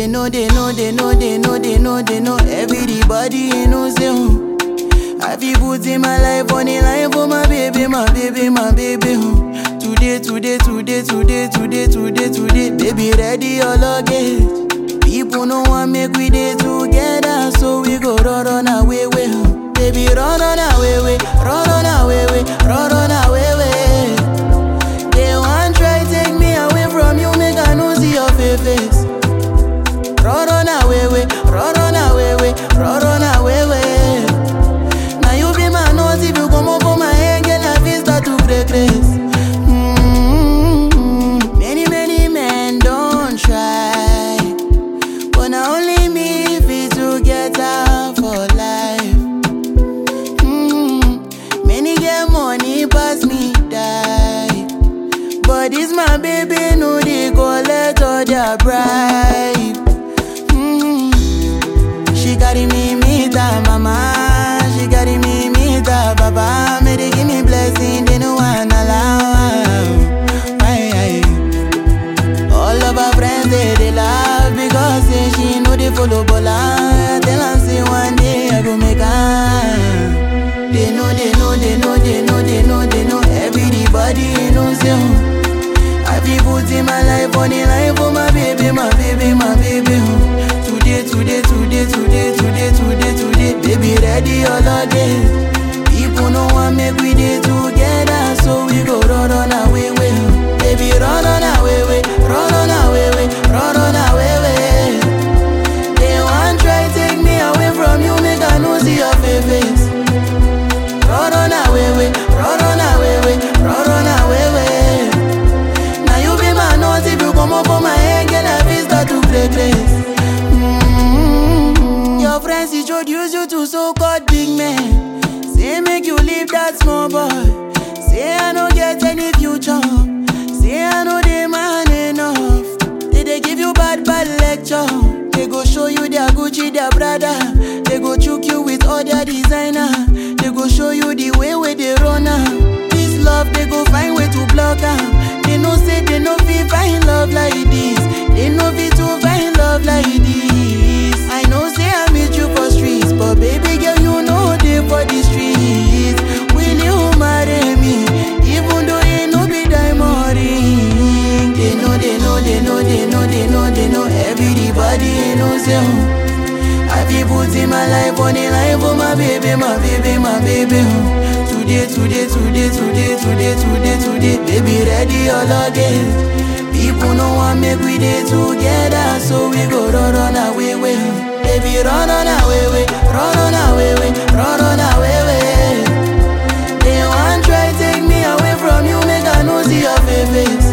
know. Everybody knows you. I feel put in my life on the line for my baby. Today, baby, ready your luggage. People no want make we day together, so we go run away. Baby, run away. They want try take me away from you, make I no see your face. Run away. Now you be my nose, if you come up on my head, girl, I feel start to break grace. Many men don't try, but now only me fit to get out for life. Many get money pass me die, but this my baby, no they collect all their bribe. She carry me meet her mama, she carry me meet her papa. May they give me blessing, they no one allow. Aye. All of her friends they laugh because say she know they follow Bola. Tell her say one day I go make her. They know. Everybody knows you. I be putting my life on the line for my baby. Today, baby, ready your luggage. People no want make we day together, so we go run away. Baby, run away. They want try take me away from you, make I no see your face. Run away. Now you be my nose, if you come up on my head, girl, I feel start to break grace. Your friends introduce you to so-called big men. Say make you leave that small boy. Say I no get any future. Say I know they man enough. They give you bad lecture. They go show you their Gucci, their Prada. They go choke you with all their designer. They go show you the way they run am. This love they go find way to block am. They know say they no fit find love like this. They no fit to find love like this. I know say I meet you for streets, but baby girl you know they for the streets. Will you marry me? Even though you no be diamond ring. They know. Everybody knows you. I be putting my life on the line for my baby. Today, baby, ready your luggage. People no want make we day together, so we go run away. Baby, run away. They want try take me away from you, make I no see your face.